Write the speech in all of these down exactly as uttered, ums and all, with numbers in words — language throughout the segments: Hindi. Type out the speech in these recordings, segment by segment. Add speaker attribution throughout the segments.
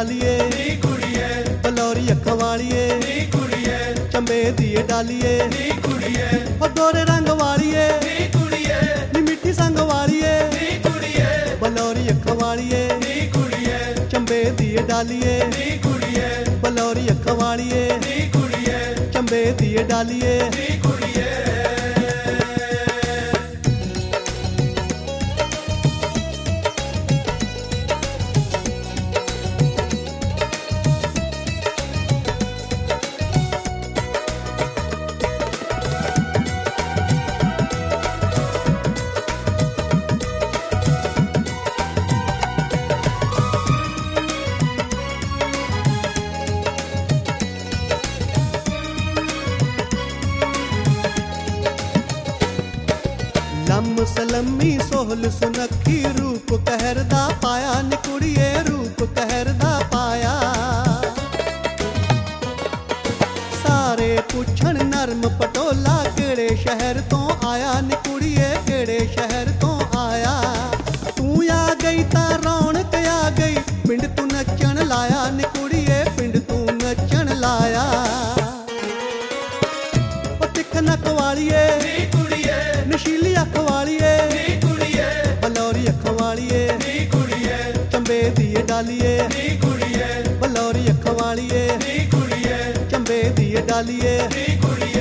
Speaker 1: डालिए
Speaker 2: नी कुड़िए
Speaker 1: बलौरी अखां वालिए
Speaker 2: नी कुड़िए
Speaker 1: चंबे दिए डालिए
Speaker 2: नी कुड़िए
Speaker 1: ओ गोरे रंग वालिए
Speaker 2: नी कुड़िए
Speaker 1: नी मिठी संग वालिए
Speaker 2: नी कुड़िए
Speaker 1: बलौरी अखां वालिए
Speaker 2: नी कुड़िए
Speaker 1: चंबे दिए डालिए
Speaker 2: नी कुड़िए
Speaker 1: बलौरी अखां वालिए
Speaker 2: नी कुड़िए
Speaker 1: चंबे दिए डालिए
Speaker 2: नी कुड़िए
Speaker 1: लम सलमी सोहल सुनखी रूप कहरदा पाया नी कुड़िए रूप कहरदा पाया सारे पुछण नरम पटोला केड़े शहर तो आया नी कुड़िए केड़े शहर तो आया तू आ गई ता रौनक आ गई पिंड तू नचण लाया नी कुड़िए पिंड तू नचण लाया ओ तिख नक वालिए
Speaker 2: नी कुड़िए
Speaker 1: नशीली अख वालिए
Speaker 2: नी कुड़िए
Speaker 1: बलौरी अख वालिए
Speaker 2: नी कुड़िए
Speaker 1: चंबे दिए डालिए
Speaker 2: नी कुड़िए
Speaker 1: बलौरी अख वालिए
Speaker 2: नी कुड़िए
Speaker 1: चंबे दिए डालिए
Speaker 2: नी कुड़िए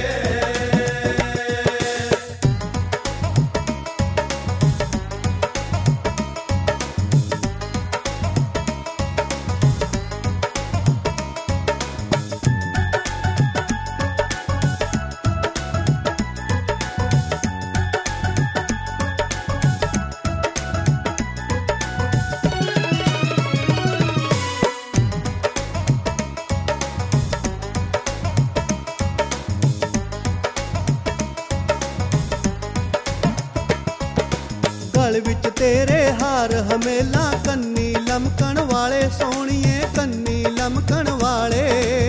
Speaker 1: गल विच तेरे हार हमेला कन्नी लमकण वाले सोहणिए कन्नी लमकण वाले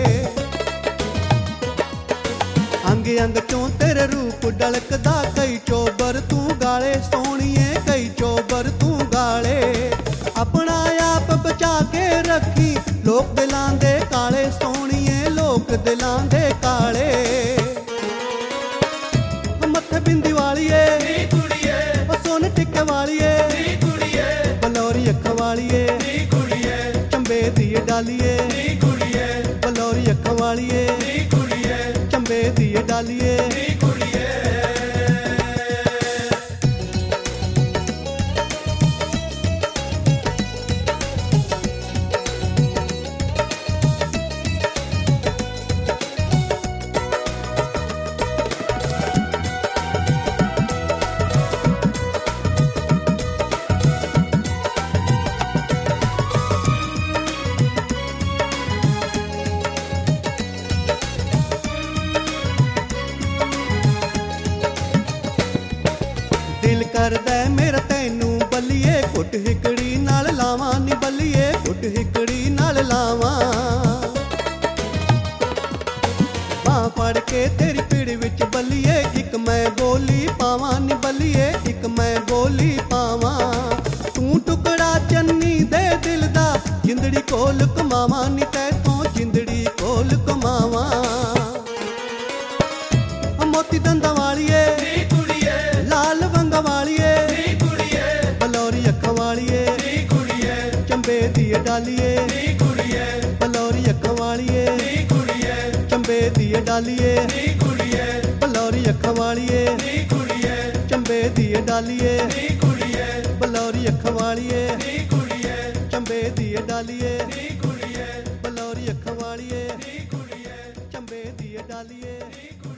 Speaker 1: अंग अंग चों तेरे रूप डलकदा कई चोबर तू गाले सोहणिए कई चोबर तू गाले अपना आप बचा के रखी लोक दिलां दे काले सोहणिए लोक दिलां दे काले मत्थे बिंदी वालिए
Speaker 2: नी कुड़िए
Speaker 1: ओ सोन टिक्के वालिए
Speaker 2: नी कुड़िए
Speaker 1: बलौरी अख वालिए
Speaker 2: नी कुड़िए
Speaker 1: चंबे दिए डालिए
Speaker 2: नी कुड़िए
Speaker 1: बलौरी अख वालिए
Speaker 2: नी कुड़िए
Speaker 1: चंबे दिए डालिए
Speaker 2: नी कुड़िए
Speaker 1: दिल करदा मेरा तैनू बल्लिए घुट हिकड़ी नाल लावां नी बल्लिए घुट हिकड़ी नाल लावां बां फड़ के तेरी पीड़ विच बल्लिए इक मैं बोली पावां नी बल्लिए इक मैं बोली पावां तू टुकड़ा चन्नी दे दिल दा जिंदड़ी कोल कमावां नी तैथों जिंदड़ी कोल कमावां मोती दंदा वालिए
Speaker 2: नी कुड़िए
Speaker 1: लाल वंगा वालिए
Speaker 2: नी कुड़िए
Speaker 1: बलौरी अख वालिए
Speaker 2: नी कुड़िए
Speaker 1: चंबे दिए डालिए
Speaker 2: नी कुड़िए
Speaker 1: बलौरी अख वालिए
Speaker 2: नी कुड़िए
Speaker 1: चंबे दिए डालिए
Speaker 2: नी कुड़िए
Speaker 1: बलौरी अख वालिए
Speaker 2: नी कुड़िए
Speaker 1: चंबे दिए डालिए
Speaker 2: नी कुड़िए
Speaker 1: बलौरी अख वालिए
Speaker 2: नी कुड़िए
Speaker 1: चंबे दिए डालिए
Speaker 2: नी कुड़िए
Speaker 1: बलौरी अख वालिए
Speaker 2: नी कुड़िए
Speaker 1: चंबे दिए डालिए
Speaker 2: नी कुड़िए